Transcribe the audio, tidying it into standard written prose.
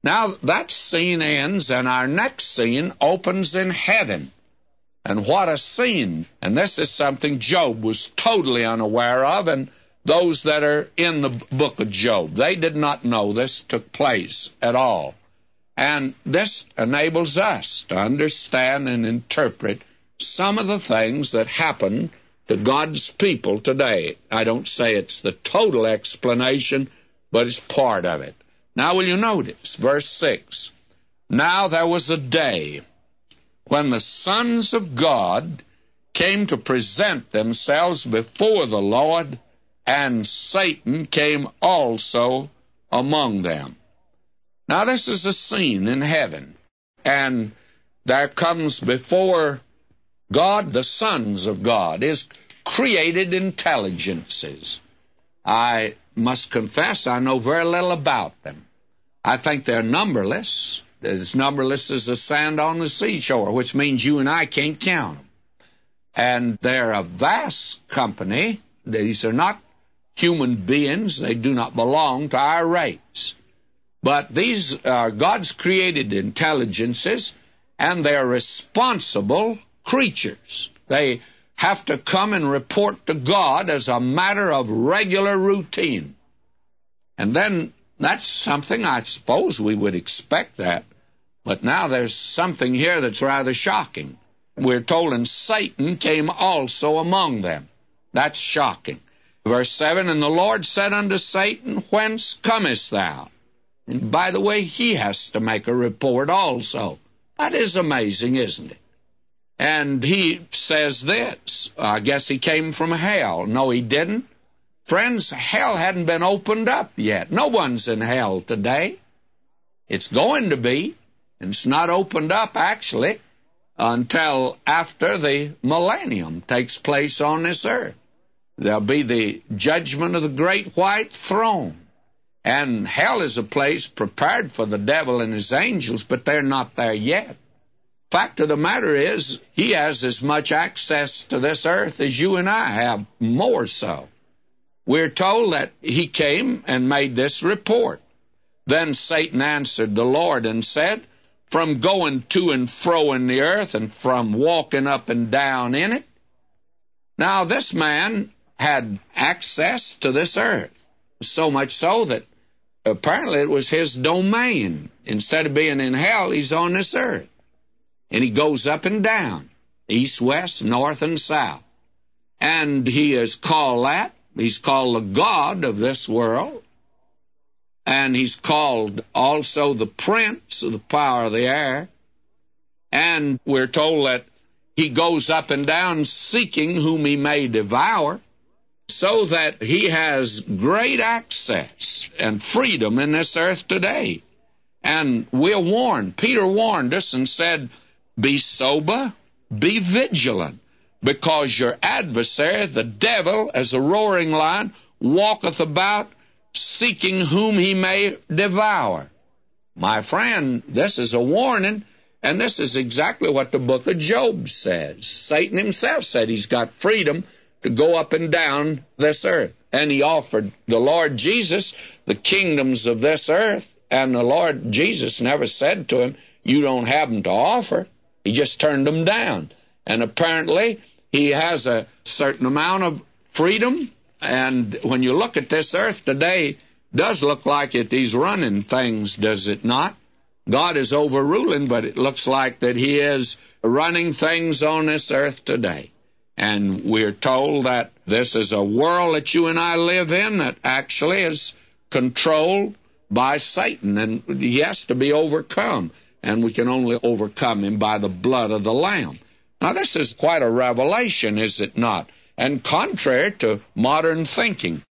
Now, that scene ends, and our next scene opens in heaven. And what a scene! And this is something Job was totally unaware of, and those that are in the book of Job, they did not know this took place at all. And this enables us to understand and interpret some of the things that happen to God's people today. I don't say it's the total explanation, but it's part of it. Now will you notice, verse 6, Now there was a day when the sons of God came to present themselves before the Lord, and Satan came also among them. Now this is a scene in heaven, and there comes before God the sons of God, His created intelligences. I must confess I know very little about them. I think they're numberless, as numberless as the sand on the seashore, which means you and I can't count them. And they're a vast company. These are not human beings. They do not belong to our race. But these are God's created intelligences, and they're responsible creatures. They have to come and report to God as a matter of regular routine. And then that's something I suppose we would expect that. But now there's something here that's rather shocking. We're told, and Satan came also among them. That's shocking. Verse 7, And the Lord said unto Satan, Whence comest thou? And by the way, he has to make a report also. That is amazing, isn't it? And he says this, I guess he came from hell. No, he didn't. Friends, hell hadn't been opened up yet. No one's in hell today. It's going to be, and it's not opened up, actually, until after the millennium takes place on this earth. There'll be the judgment of the great white throne. And hell is a place prepared for the devil and his angels, but they're not there yet. Fact of the matter is, he has as much access to this earth as you and I have, more so. We're told that he came and made this report. Then Satan answered the Lord and said, From going to and fro in the earth, and from walking up and down in it. Now this man had access to this earth, so much so that apparently it was his domain. Instead of being in hell, he's on this earth. And he goes up and down, east, west, north, and south. And he is called that. He's called the God of this world. And he's called also the prince of the power of the air. And we're told that he goes up and down seeking whom he may devour, so that he has great access and freedom in this earth today. And we're warned. Peter warned us and said, Be sober, be vigilant, because your adversary, the devil, as a roaring lion, walketh about, seeking whom he may devour. My friend, this is a warning, and this is exactly what the book of Job says. Satan himself said he's got freedom to go up and down this earth. And he offered the Lord Jesus the kingdoms of this earth, and the Lord Jesus never said to him, You don't have them to offer. He just turned them down. And apparently he has a certain amount of freedom. And when you look at this earth today, it does look like it, he's running things, does it not? God is overruling, but it looks like that he is running things on this earth today. And we're told that this is a world that you and I live in that actually is controlled by Satan, and he has to be overcome. And we can only overcome him by the blood of the Lamb. Now, this is quite a revelation, is it not? And contrary to modern thinking.